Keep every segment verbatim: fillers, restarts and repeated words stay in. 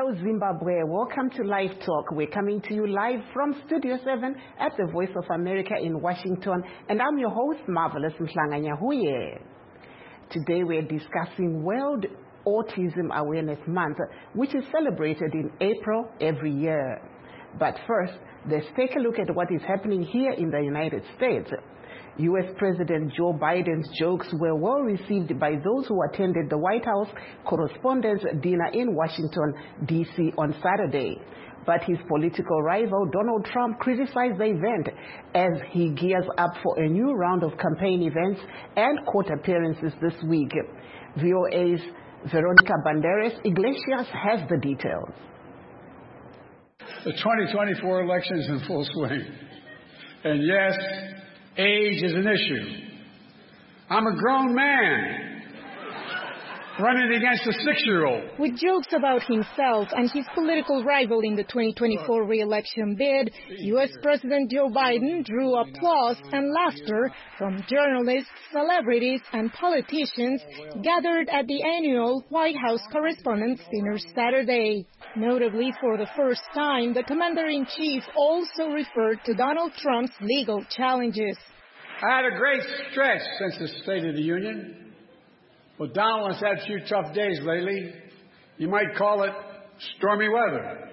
Hello Zimbabwe, welcome to Live Talk. We're coming to you live from Studio seven at the Voice of America in Washington, and I'm your host, Marvelous Mhlanganyahuye. Today we're discussing World Autism Awareness Month, which is celebrated in April every year. But first, let's take a look at what is happening here in the United States. U S President Joe Biden's jokes were well received by those who attended the White House Correspondents' Dinner in Washington, D C on Saturday. But his political rival, Donald Trump, criticized the event as he gears up for a new round of campaign events and court appearances this week. V O A's Veronica Banderas Iglesias has the details. The twenty twenty-four election is in full swing. And yes, age is an issue. I'm a grown man running against a six-year-old. With jokes about himself and his political rival in the twenty twenty-four re-election bid, U S President Joe Biden drew applause and laughter from journalists, celebrities, and politicians gathered at the annual White House Correspondents' Dinner Saturday. Notably, for the first time, the commander-in-chief also referred to Donald Trump's legal challenges. I had a great stretch since the State of the Union. Well, Donald has had a few tough days lately. You might call it stormy weather.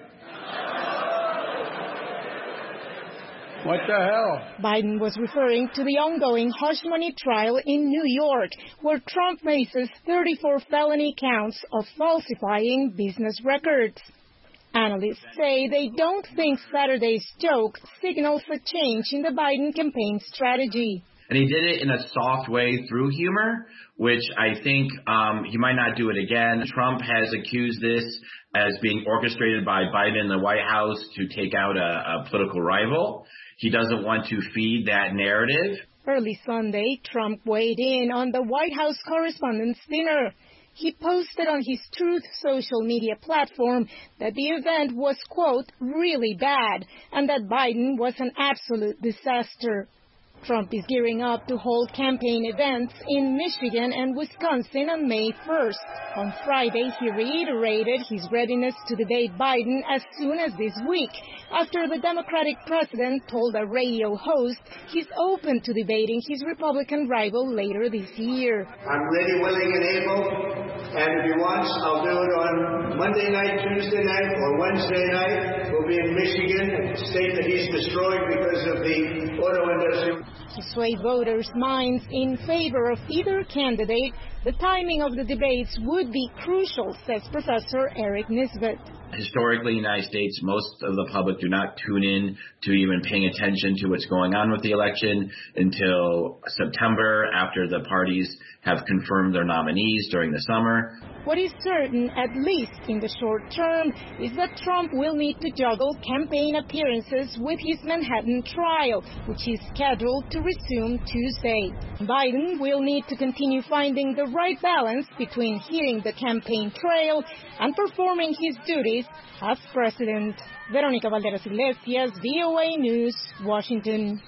What the hell? Biden was referring to the ongoing hush money trial in New York, where Trump faces thirty-four felony counts of falsifying business records. Analysts say they don't think Saturday's joke signals a change in the Biden campaign strategy. And he did it in a soft way through humor, which I think um, he might not do it again. Trump has accused this as being orchestrated by Biden in the White House to take out a, a political rival. He doesn't want to feed that narrative. Early Sunday, Trump weighed in on the White House Correspondents' Dinner. He posted on his Truth social media platform that the event was, quote, really bad, and that Biden was an absolute disaster. Trump is gearing up to hold campaign events in Michigan and Wisconsin on May first. On Friday, he reiterated his readiness to debate Biden as soon as this week, after the Democratic president told a radio host he's open to debating his Republican rival later this year. I'm ready, willing, and able, and if he wants, I'll do it on Monday night, Tuesday night, or Wednesday night. We'll be in Michigan, a state that he's destroyed because of the auto industry. To sway voters' minds in favor of either candidate, the timing of the debates would be crucial, says Professor Eric Nisbet. Historically, in the United States, most of the public do not tune in to even paying attention to what's going on with the election until September, after the parties have confirmed their nominees during the summer. What is certain, at least in the short term, is that Trump will need to juggle campaign appearances with his Manhattan trial, which is scheduled to resume Tuesday. Biden will need to continue finding the right balance between hitting the campaign trail and performing his duties as president. Veronica Banderas Iglesias, V O A News, Washington.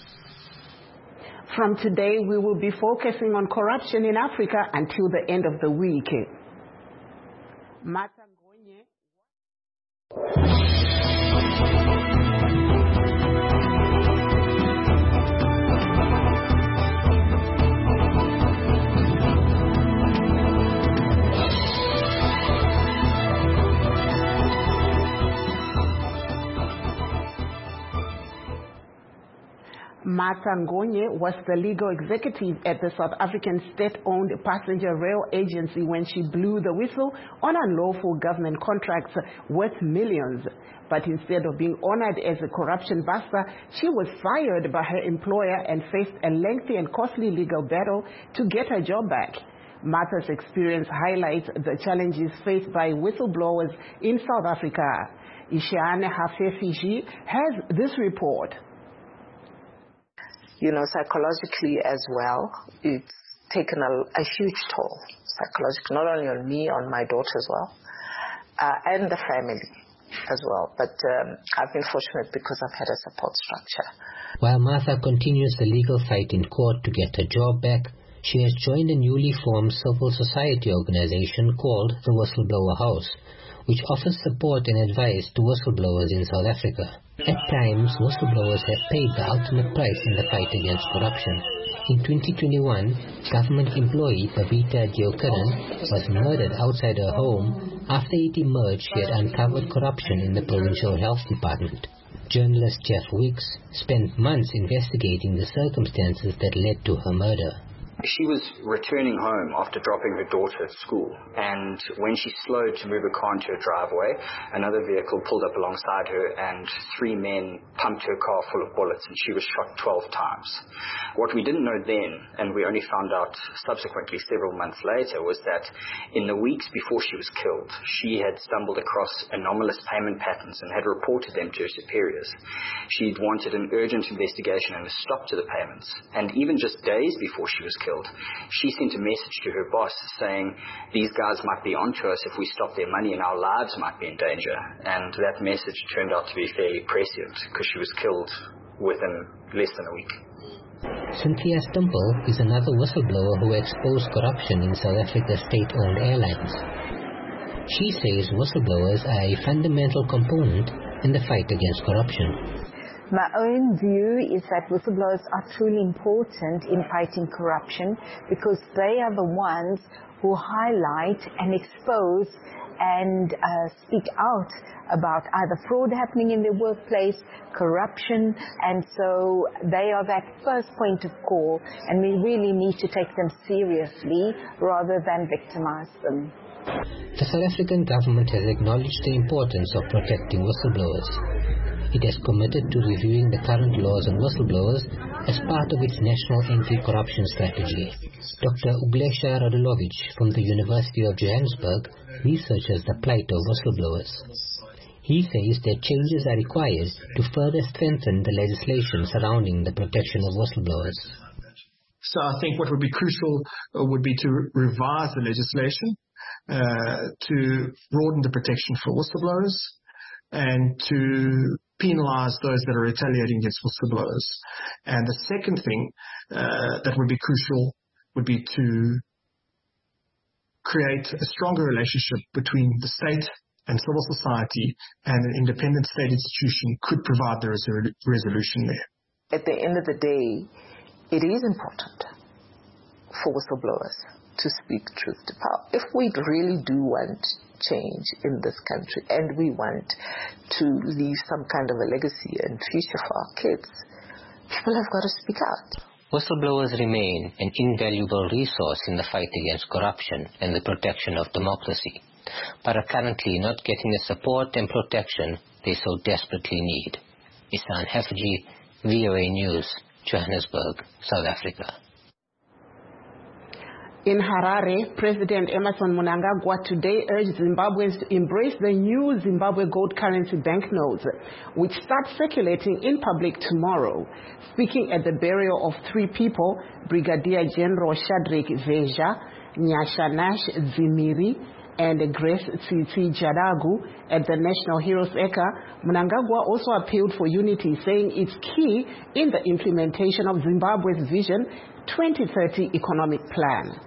From today, we will be focusing on corruption in Africa until the end of the week. Martha Ngonye. Martha Ngonye was the legal executive at the South African state-owned passenger rail agency when she blew the whistle on unlawful government contracts worth millions. But instead of being honored as a corruption buster, she was fired by her employer and faced a lengthy and costly legal battle to get her job back. Martha's experience highlights the challenges faced by whistleblowers in South Africa. Ishiane Hafefiji has this report. You know, psychologically as well, it's taken a, a huge toll, psychologically, not only on me, on my daughter as well, uh, and the family as well. But um, I've been fortunate because I've had a support structure. While Martha continues the legal fight in court to get her job back, she has joined a newly formed civil society organization called the Whistleblower House, which offers support and advice to whistleblowers in South Africa. At times, whistleblowers have paid the ultimate price in the fight against corruption. In twenty twenty-one, government employee Babita Deokaran was murdered outside her home after it emerged she had uncovered corruption in the provincial health department. Journalist Jeff Weeks spent months investigating the circumstances that led to her murder. She was returning home after dropping her daughter at school, and when she slowed to move her car into her driveway, another vehicle pulled up alongside her and three men pumped her car full of bullets, and she was shot twelve times. What we didn't know then, and we only found out subsequently several months later, was that in the weeks before she was killed, she had stumbled across anomalous payment patterns and had reported them to her superiors. She'd wanted an urgent investigation and a stop to the payments, and even just days before she was killed, she sent a message to her boss saying these guys might be onto us if we stop their money and our lives might be in danger. And that message turned out to be fairly prescient because she was killed within less than a week. Cynthia Stimple is another whistleblower who exposed corruption in South Africa's state-owned airlines. She says whistleblowers are a fundamental component in the fight against corruption. My own view is that whistleblowers are truly important in fighting corruption because they are the ones who highlight and expose and uh, speak out about either fraud happening in their workplace, corruption, and so they are that first point of call, and we really need to take them seriously rather than victimize them. The South African government has acknowledged the importance of protecting whistleblowers. It has committed to reviewing the current laws on whistleblowers as part of its national anti-corruption strategy. Doctor Uglesha Radulovic from the University of Johannesburg researches the plight of whistleblowers. He says that changes are required to further strengthen the legislation surrounding the protection of whistleblowers. So I think what would be crucial uh, would be to revise the legislation uh, to broaden the protection for whistleblowers and to penalize those that are retaliating against whistleblowers. And the second thing uh, that would be crucial would be to create a stronger relationship between the state and civil society, and an independent state institution could provide the resol- resolution there. At the end of the day, it is important for whistleblowers to speak truth to power. If we really do want change in this country and we want to leave some kind of a legacy and future for our kids, people have got to speak out. Whistleblowers remain an invaluable resource in the fight against corruption and the protection of democracy, but are currently not getting the support and protection they so desperately need. Isan Hefji, V O A News, Johannesburg, South Africa. In Harare, President Emmerson Mnangagwa today urged Zimbabweans to embrace the new Zimbabwe gold currency banknotes, which start circulating in public tomorrow. Speaking at the burial of three people, Brigadier General Shadrack Veja, Nyashanash Zimiri, and Grace Tsitsi Jadagu at the National Heroes Eka, Mnangagwa also appealed for unity, saying it's key in the implementation of Zimbabwe's Vision twenty thirty economic plan.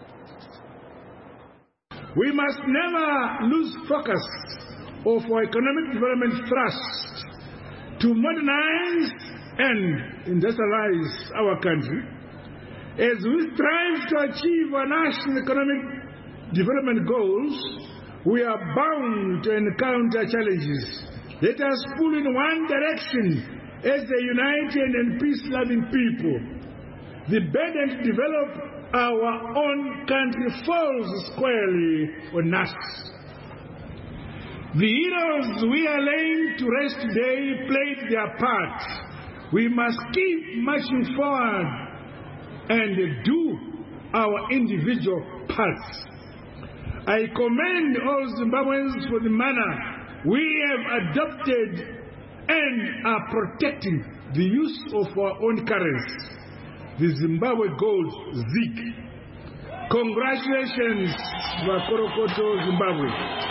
We must never lose focus of our economic development thrust to modernize and industrialize our country. As we strive to achieve our national economic development goals, we are bound to encounter challenges. Let us pull in one direction as a united and peace-loving people. The burden to develop our own country falls squarely on us. The heroes we are laying to rest today played their part. We must keep marching forward and do our individual parts. I commend all Zimbabweans for the manner we have adopted and are protecting the use of our own currency, the Zimbabwe Gold Z I C. Congratulations, Vakorokoto, Zimbabwe.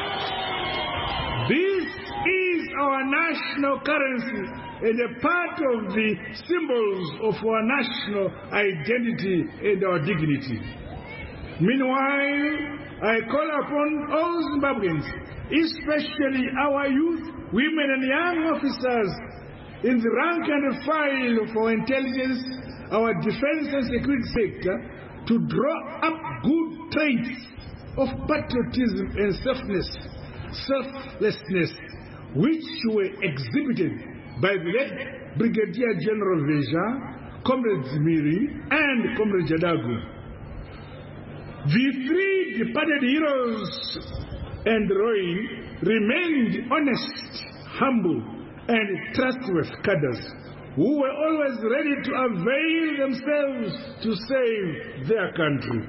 This is our national currency and a part of the symbols of our national identity and our dignity. Meanwhile, I call upon all Zimbabweans, especially our youth, women and young officers in the rank and file of our intelligence, our defense and security sector, to draw up good traits of patriotism and selflessness, selflessness, which were exhibited by the late Brigadier General Veja, Comrade Zimiri, and Comrade Jadagu. The three departed heroes and Roy remained honest, humble, and trustworthy cadres who were always ready to avail themselves to save their country.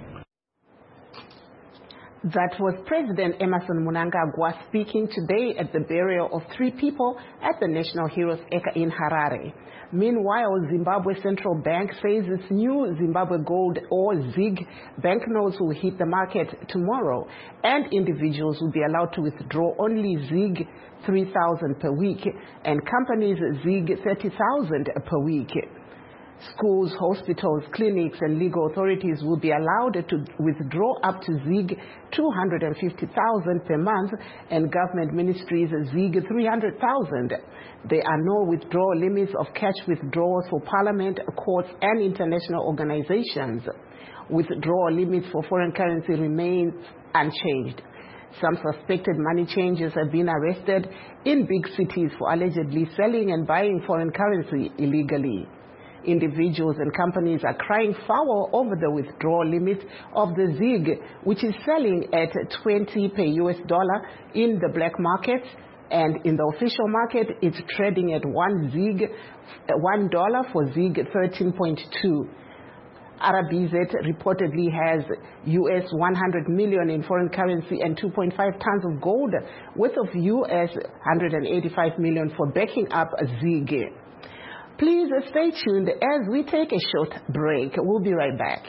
That was President Emmerson Mnangagwa speaking today at the burial of three people at the National Heroes Acre in Harare. Meanwhile, Zimbabwe Central Bank says its new Zimbabwe Gold or ZiG banknotes will hit the market tomorrow, and individuals will be allowed to withdraw only ZiG three thousand per week and companies ZiG thirty thousand per week. Schools, hospitals, clinics, and legal authorities will be allowed to withdraw up to ZiG two hundred fifty thousand per month and government ministries ZiG three hundred thousand. There are no withdrawal limits of cash withdrawals for parliament, courts, and international organizations. Withdrawal limits for foreign currency remain unchanged. Some suspected money changers have been arrested in big cities for allegedly selling and buying foreign currency illegally. Individuals and companies are crying foul over the withdrawal limit of the ZiG, which is selling at twenty per U S dollar in the black market, and in the official market it's trading at one ZiG, one dollar for ZiG thirteen point two. Arabizet reportedly has U S one hundred million in foreign currency and two point five tons of gold, worth of U S one hundred eighty-five million for backing up a ZiG. Please stay tuned as we take a short break. We'll be right back.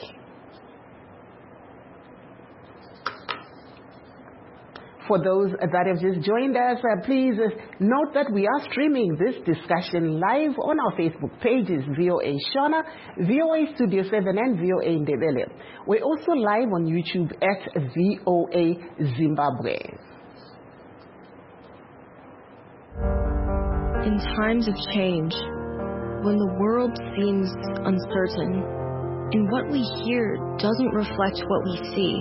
For those that have just joined us, uh, please note that we are streaming this discussion live on our Facebook pages, V O A Shona, V O A Studio seven, and V O A Ndebele. We're also live on YouTube at V O A Zimbabwe. In times of change, when the world seems uncertain and what we hear doesn't reflect what we see,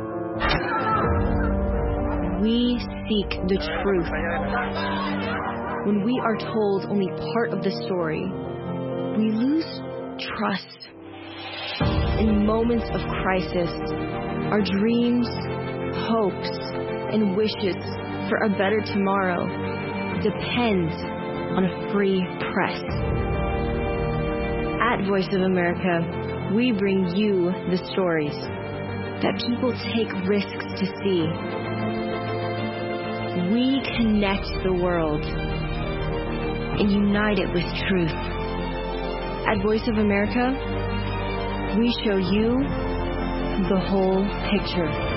we seek the truth. When we are told only part of the story, we lose trust. In moments of crisis, our dreams, hopes, and wishes for a better tomorrow depend on a free press. At Voice of America, we bring you the stories that people take risks to see. We connect the world and unite it with truth. At Voice of America, we show you the whole picture.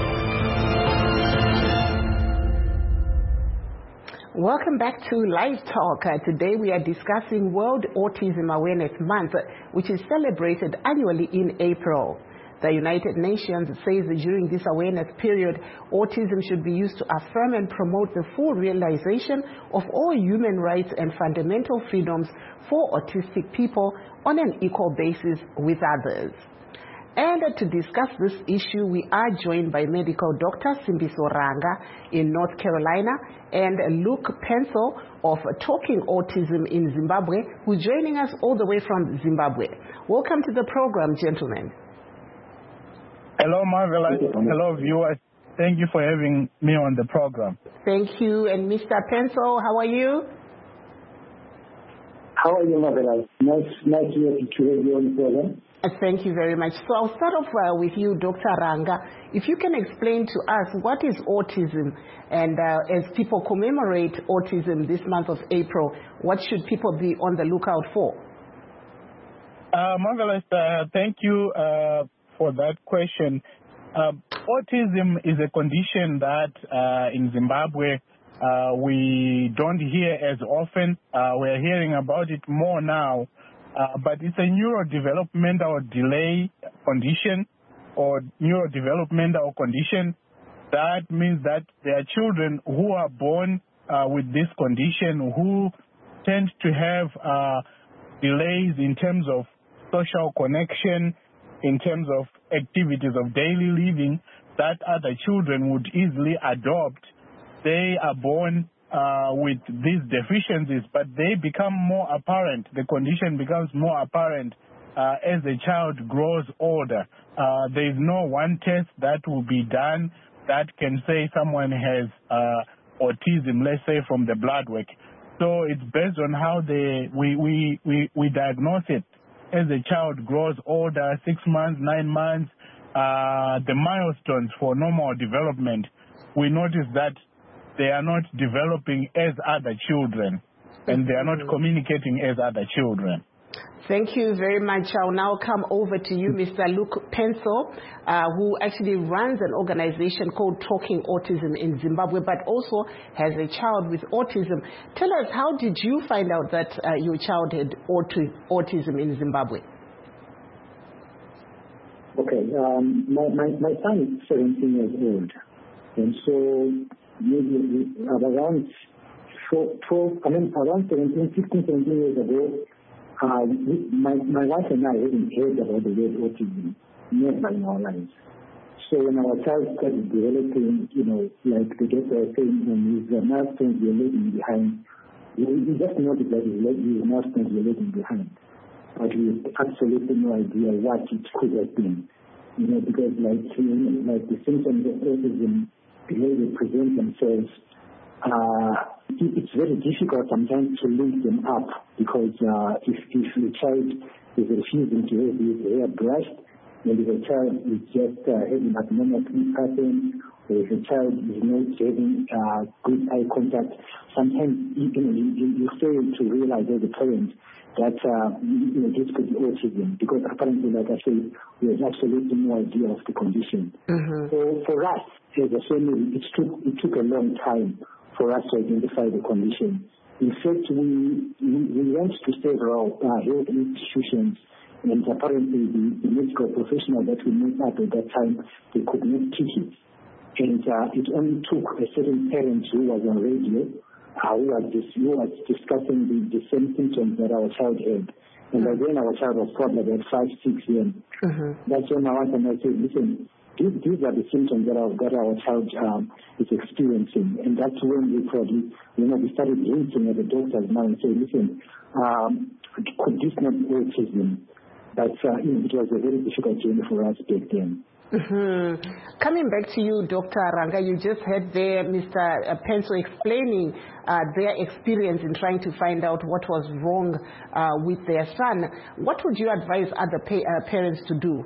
Welcome back to Live Talk. Uh, today we are discussing World Autism Awareness Month, which is celebrated annually in April. The United Nations says that during this awareness period, autism should be used to affirm and promote the full realization of all human rights and fundamental freedoms for autistic people on an equal basis with others. And to discuss this issue, we are joined by medical doctor Simbiso Ranga in North Carolina and Luke Pencil of Talking Autism in Zimbabwe, who's joining us all the way from Zimbabwe. Welcome to the program, gentlemen. Hello, Marvelous. Hello, viewers. Thank you for having me on the program. Thank you. And Mister Pencil, how are you? How are you, Marvelous? Nice, nice to have you on the program. Thank you very much. So I'll start off uh, with you, Doctor Ranga. If you can explain to us what is autism, and uh, as people commemorate autism this month of April, what should people be on the lookout for? Uh, Marvelous, uh, thank you uh, for that question. Uh, autism is a condition that uh, in Zimbabwe uh, we don't hear as often. Uh, we're hearing about it more now. Uh, but it's a neurodevelopmental delay condition or neurodevelopmental condition. That means that there are children who are born uh, with this condition who tend to have uh, delays in terms of social connection, in terms of activities of daily living that other children would easily adopt. They are born uh, with these deficiencies, but they become more apparent. The condition becomes more apparent uh, as the child grows older. Uh, there is no one test that will be done that can say someone has uh, autism, let's say from the blood work. So it's based on how they, we, we, we, we diagnose it. As the child grows older, six months, nine months, uh, the milestones for normal development, we notice that they are not developing as other children, and they are not communicating as other children. Thank you very much. I'll now come over to you, Mister Luke Penso, uh, who actually runs an organization called Talking Autism in Zimbabwe, but also has a child with autism. Tell us, how did you find out that uh, your child had aut- autism in Zimbabwe? Okay, um, my, my, my son is seventeen years old, and so maybe around twelve, I mean, around seventeen, fifteen, seventeen years ago, Uh, my, my wife and I hadn't heard about the word autism, never in our lives. So when our child started developing, you know, like the doctor was saying, when his uh, milestones were lagging behind, we, we just noticed that his, his milestones were lagging behind. But we had absolutely no idea what it could have been. You know, because like, you know, like the symptoms of autism, the way they present themselves, uh, it's very difficult sometimes to link them up, because uh, if, if the child is refusing to have his hair brushed, and if a child is just uh, having abnormal sleep pattern, or if a child is not having uh, good eye contact, sometimes you, you, you fail to realize as a parent that uh, you know, this could be autism, because apparently, like I said, we have absolutely no idea of the condition. Mm-hmm. So for us as a family, it took, it took a long time for us to identify the condition. In fact, we we, we went to several uh, health institutions, and apparently the, the medical professional that we met up at that time, they could not teach it. And uh, it only took a certain parent who was on radio, uh, who, was dis- who was discussing the, the same symptoms that our child had. And by then our child was probably about five, six years. Mm-hmm. That's when my wife and I said, listen, These, these are the symptoms that our, that our child um, is experiencing. And that's when we probably, you know, we started hinting at the doctors now and saying, listen, um, could this not be autism? But uh, you know, it was a very difficult journey for us back then. Mm-hmm. Coming back to you, Doctor Ranga, you just heard there Mister Penso explaining uh, their experience in trying to find out what was wrong uh, with their son. What would you advise other pa- uh, parents to do?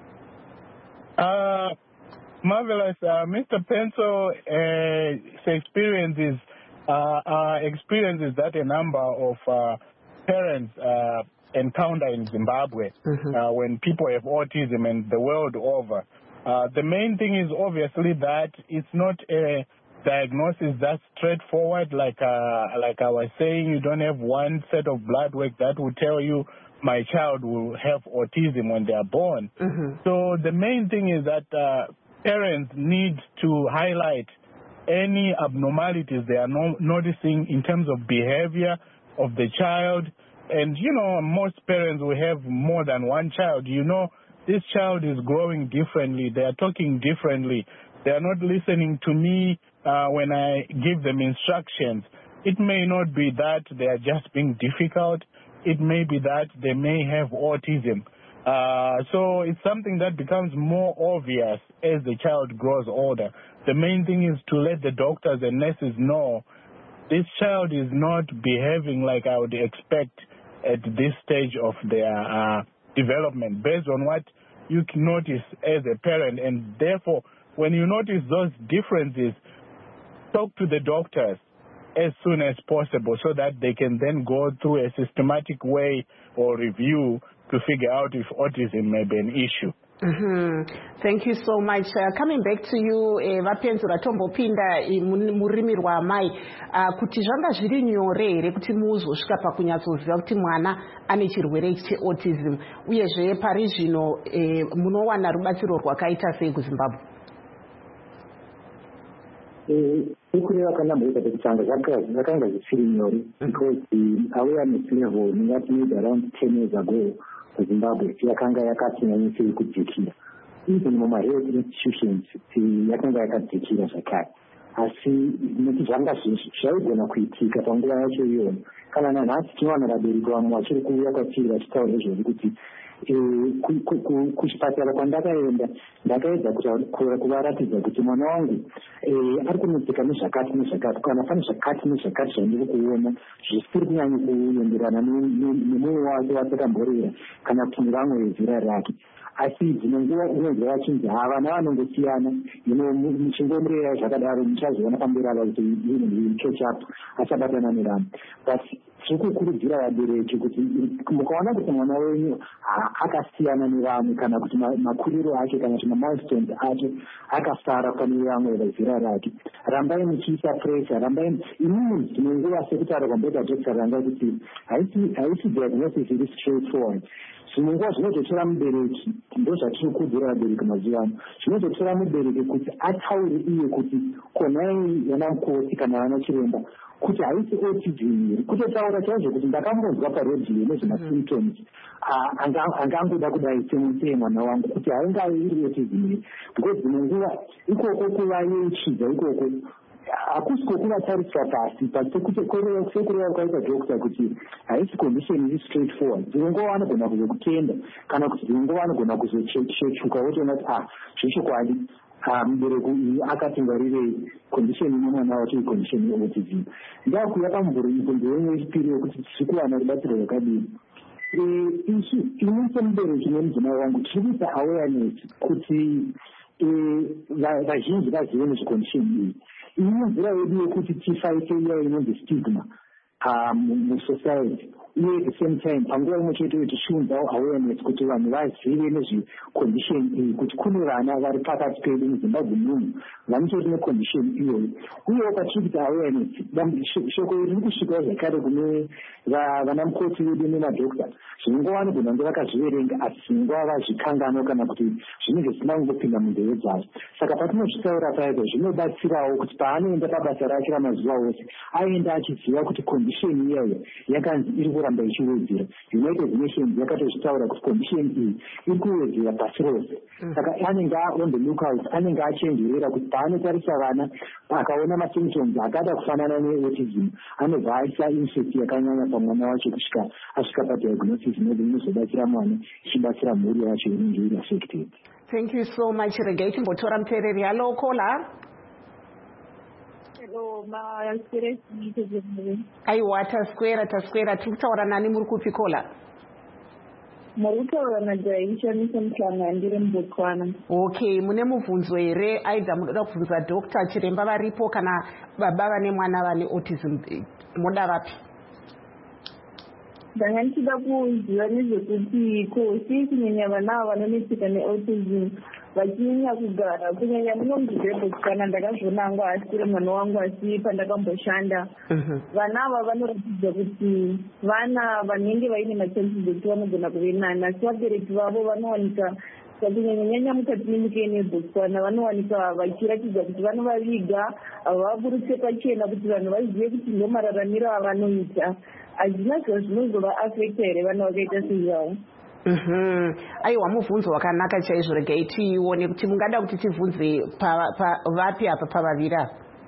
Uh, marvelous. Uh, Mister Penso, uh, experiences, uh, uh, experiences that a number of uh, parents uh, encounter in Zimbabwe mm-hmm. uh, when people have autism and the world over. Uh, the main thing is obviously that it's not a diagnosis that's straightforward. Like uh, like I was saying, you don't have one set of blood work that will tell you my child will have autism when they are born. Mm-hmm. So the main thing is that uh, parents need to highlight any abnormalities they are no- noticing in terms of behavior of the child. And, you know, most parents will have more than one child. You know, this child is growing differently. They are talking differently. They are not listening to me uh, when I give them instructions. It may not be that they are just being difficult. It may be that they may have autism. Uh, so it's something that becomes more obvious as the child grows older. The main thing is to let the doctors and nurses know this child is not behaving like I would expect at this stage of their uh, development, based on what you can notice as a parent. And therefore, when you notice those differences, talk to the doctors as soon as possible so that they can then go through a systematic way or review to figure out if autism may be an issue. Mm-hmm. Thank you so much. Uh, coming back to you, vapenzura uh, tombopinda murimi rwamai uh, kuti zvanga zviri nyore here kuti muzosvika pakunyatsoziva kuti mwana ane chirwere cheautism uyezve pari zvino eh, munowana rubatsiro rwakaita sei kuZimbabwe? Ukureva kana mboita pekutanga zvakanga zvisiri nyore because the awareness level ingati made around ten years ago kuZimbabwe yakanga yakati nyanyisei kudzikira. Even mumahealth institutions yakanga yakadzikira zvakare. Asi nekuti zvanga zvaigona kuitika panguva yacho iyona. Kana nanhasi tinowana vabereki vamwe vachiri kuuya kwatiri vachitaura nezvori kuti kuchipatara kwandakaenda ndakaedza kuvaratidza kuti mwana wangu ari kuneseka nezvakati nezvakati kana pane zvakati nezvakati zvandiri kuona zvisiri kunyanya kuenderana nemwoyo wake watakamborera kana kuti nevamwe vezera rake. Asi dzimwe nguva unonzwa vachinzi ha vana vanongosiyana muchingomurera zvakadaro muchazoona pamberi ava kuti catch up achabatana nevamwe. But tikukurudzira vabereki kuti mukaona kuti mwana wenyu akasiyana nevamwe kana kuti makuriro ake kana kuti mamilestones ake akasara pane vamwe vezera rake, rambai muchiisa pressure, rambai imweni dzimwe nguva sekutaura kwamboita dokta ranga kuti haisi diagnosis iri straightforward. Zvimwe nguva zvinozotora mubereki, ndo zvatiri kuudzira vabereki mazuva ano, zvinozotora mubereki kuti ataure iye kuti konai vana mukoti kana vana chiremba kuti haisi autism iri, kutotaura chaizvo kuti ndakambonzwa paredhiyo nezvemasymptoms angangoda kudai semusee mwana wangu kuti haingavi iri autism iri. Because dzimwe nguva ikoko kuvayeuchidza ikoko hakusi kwokuvatariswa pasi pasi sekureva kwaita dokta kuti haisi condition iri straight forward. Dzimwe nguva vanogona kuzokutenda kana kuti dzimwe nguva vanogona kuzochechuka votoona kuti ah zvechokwadi mubereki uyu akati ngarirei condition ine mwana wacho icondition yeautism. Ndakuya pamvuri ipo ndeimwe yechipiri yokuti tiri kuwana rubatsiro rwakadini. Isu ini semubereki nemudzimai wangu tiri kuita awareness kuti vazhinji vazive nezvecondition iyi. Iyi nzira yedu yekuti tifaite iya inonzi stigma musociety. Uye at the same time panguva imwe chete tichiunzawo awareness kuti vanhu vazive nezvecondition iyi kuti kune vana vari pakati pedu muZimbabwe muno vanitori necondition iyoyi. Uyewo patiri kuita awareness shoko iri riri kusvikawo zvakare kune vana mukoti vedu nemadokta. Zvimwe nguva vanogona kunge vakazviverenga asi zvimwe nguva vazvikangano kana kuti zvinenge zvisina kungopinda munzeve dzavo. Saka patinozvitaura paipo zvinobatsirawo kuti paanoenda pabasa rake ramazuva ose aenda achiziva kuti condition iyoyo yakanzi iri kuramba ichiwedzera. United Nations yakatozvitaura kuti condition iyi iri kuwedzera pasi rose. Saka anenge on the lookout, anenge achenjerera kuti paanotarisa vana akaona masymptoms akada kufanana neautism anobva aisa insect yakanyanya pamwana wacho kusvika asvika padiagnosis inozobatsira mwana ichibatsira mhuri yacho inenge iri affected. Thank you so much. Regai timbotora muteereri. Hello caller. Hello ma taswera aiwa taswera taswera tiri kutaura nani muri kupi caller? Muri kutaura naJaisha Muhlanga ndiri muBotswana. Okay, mune mubvunzo here aidha munoda kubvunza dokta chiremba varipo kana baba vane mwana vane autism moda vapi? Ndanga ndichida kuziva nezvekuti ko sei kunyanya vana vanoneseka neautism vachinyanya kugara kunyanya munonzi zveBotswana ndakazviona hangu asiri mwana wangu asi pandakamboshanda vana ava vanoratidza kuti vana vanenge vaine machances ekuti vanogona kuve nani asi vabereki vavo vanowanika kunyanyanyanya mukati menyika yeBotswana vanowanika vachiratidza kuti vanovaviga havaburutse pachena kuti vanhu vazive kuti ndo mararamiro avanoita. Hazvina zvazvinozova affecta here vana vakaita seizvavo. Mhm. Aiwa mubvunzo wakanaka chaizvo. Regai tione kuti mungada kuti tibvunze vapi apa pavavira.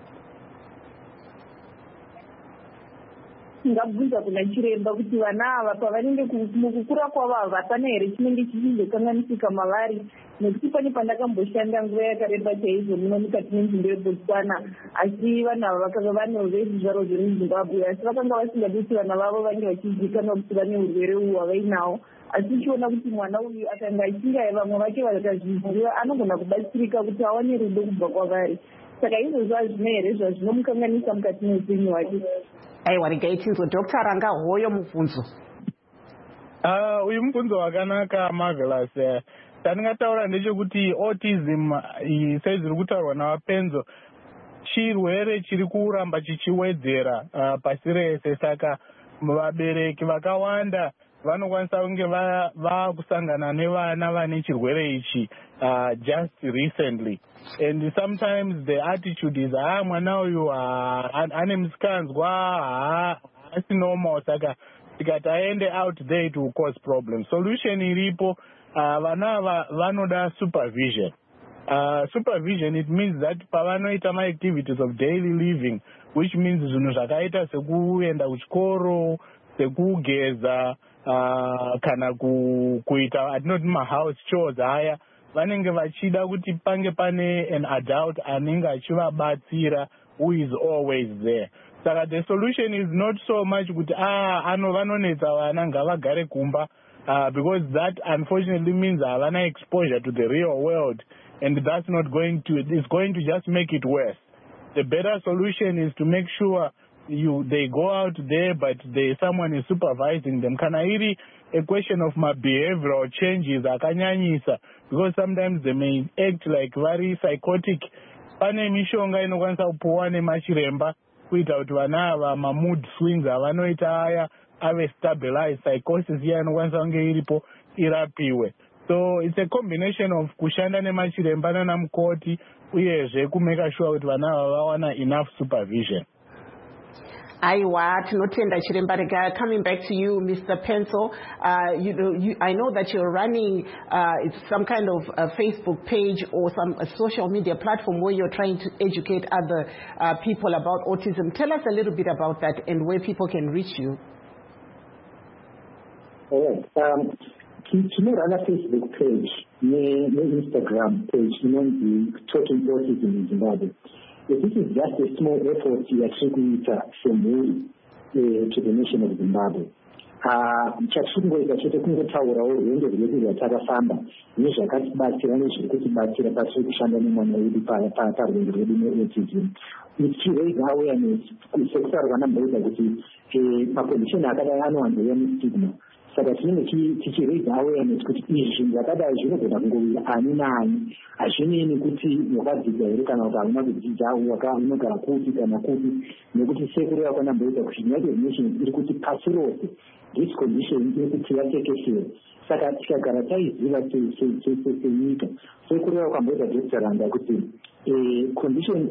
Ndingabvunza kuna chiremba kuti vana ava pavanenge mukukura kwavo ava hapana here chinenge chichizokanganisika mavari, nekuti pane pandakamboshanda nguva yakareba chaizvo muno mukati menzvimbo yeBotswana asi vanhu ava vakanga vane vezvizvaro zvemuZimbabwe asi vakanga vasingadi kuti vana vavo vange vachizivikanwa kuti vane urwere uhu havainawo. Asi tichiona kuti mwana uyu akanga achinga vamwe vake vakazviziva anogona kubatsirika kuti awane rudo kubva kwavari. Saka izvozvo hazvina here zvazvinomukanganisa mukati meupenyu hwake. Aiwa regai tinzwe Dr Ranga hoyo mubvunzo. Uh, uyu mubvunzo wakanaka Marvelous. Tandingataura ndechekuti autism sezviri kutaurwa navapenzo chirwere chiri kuramba chichiwedzera uh, pasi rese. Saka vabereki vakawanda vanokwanisa kunge vakusangana nevana vane chirwere ichi uh, just recently, and sometimes the attitude is ah mwana uyu ane musikanzwa haasi normal, saka tikati aende out there it will cause problems. Solution iripo, uh, vana ava vanoda supervision. Uh, supervision, it means that pavanoita ma activities of daily living, which means zvinhu zvakaita sekuenda kuchikoro, sekugeza, uh, kana kuita atinoti ma-house chores aya, vanenge vachida kuti pange pane an adult anenge achivabatsira who is always there. Saka the solution is not so much kuti ah ano vanonetsa vana ngavagare kumba, uh, because that unfortunately means havana exposure to the real world. And that's not going to, it's going to just make it worse. The better solution is to make sure you they go out there, but they someone is supervising them. Kana iri a question of my behavioral changes akanyanyisa, because sometimes they may act like very psychotic. Pane mishonga inokwanisa kupuwa nemachiremba kuita kuti vana ava ma mood swings avanoita aya ave stabilized, psychosis iya inokwanisa kunge iripo irapiwe. So it's a combination of kushanda nemachiremba nanamukoti uyezve kumeka sure kuti vana ava vawana enough supervision. Aiwa, tinotenda chiremba rega. Coming back to you, Mister Pencil, uh, you know, you, I know that you're running uh, it's some kind of a Facebook page or some a social media platform where you're trying to educate other uh, people about autism. Tell us a little bit about that and where people can reach you. All right. Um, Tinorana Facebook page, ne Instagram page, inonzi Talking Autism in Zimbabwe. This is just a small effort yatiri semhuri to the nation of Zimbabwe. Chatiri kungoita chete kungotaurawo rwendo rwedu rwatakafamba nezvakatibatsira nezviri kutibatsira patiri kushanda nemwana wedu parwendo rwedu neautism. Tichiraise awareness sekutaurwa namboita kuti makondition akadai anowanzouya mustigma. Saka tinenge tichiraise awareness kuti izvi zvinhu zvakadai zvinogona kungowira ani naani, hazvinei kuti wakadzidza here kana kuti hauna kudzidza, unogara kuti kana kuti, nekuti sekuru yako namboita kuti United Nations iri kuti pasi rose this condition iri kuti yatekeshera. Saka tikagara taiziva senyika, sekuru yako amboita Doctor Randa kuti condition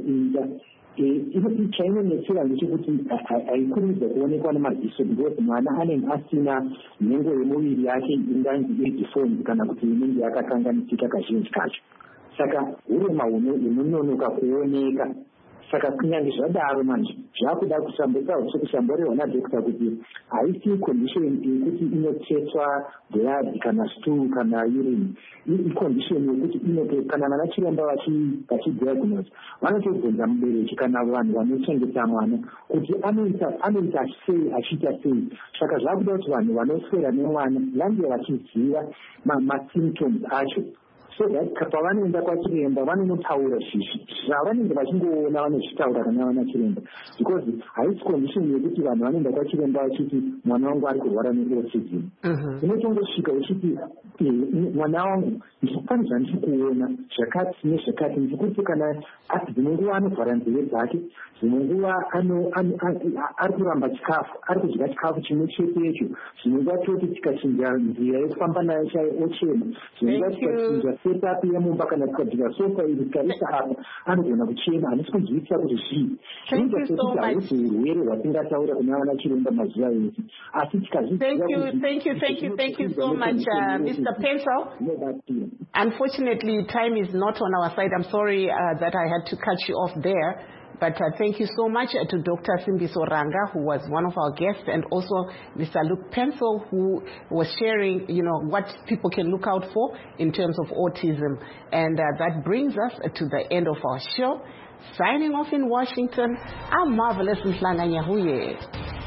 iyi chainonetsera ndechekuti haikurumidza kuonekwa nemadziso, because mwana anenge asina nhengo yemuviri yake inganzi iri deformed kana kuti inenge yakakanganisika kazhinji kacho. Saka urema hunononoka kuoneka. Saka kunyange zvadaro manje zvakuda kusamborehwa nadhokita kuti haisi condition yekuti inotsetswa blood kana stool kana urine. Icondition yekuti kana vana chiremba vachidiagnose vanotobvunza mubereki kana vanhu vanochengeta mwana kuti anoita sei achiita sei. Saka zvakuda kuti vanhu vanoswera nemwana vange vachiziva masymptoms acho, so that pavanoenda kwachiremba vanonotaura zvavanenge vachingoona vanochitaura kana vana chiremba, because haisi condition yekuti vanhu vanoenda kwachiremba vachiti mwana wangu ari kurwara neautism. Unotongosvika uchiti mwana wangu ndikupani zvandiri kuona zvakati nezvakati, ndikuti kana dzimwe nguva anovhara nzeve dzake, dzimwe nguva ari kuramba chikafu, ari kudya chikafu chimwe chetecho, zvimwe nguva toti tikachinja nzira yekufamba nayo chaiyo ochema, zvimwe nguva tikachinja setup yemumba kana tikadzika sofa iri tikarisa apa anogona kuchema, handisi kunzwisisa kuti zvii. Zvinoita sekuti hausi urwere hwatingataura kuna vana chiremba mazuva ese, asi tikazviziva. Thank you, thank you, thank you so much, uh, Mister Pencil. Unfortunately, time is not on our side. I'm sorry uh, that I had to cut you off there. But uh, thank you so much uh, to Doctor Simbiso Ranga, who was one of our guests, and also Mister Luke Pencil, who was sharing, you know, what people can look out for in terms of autism. And uh, that brings us uh, to the end of our show. Signing off in Washington, I'm Marvelous Mhlanga Nyahuye.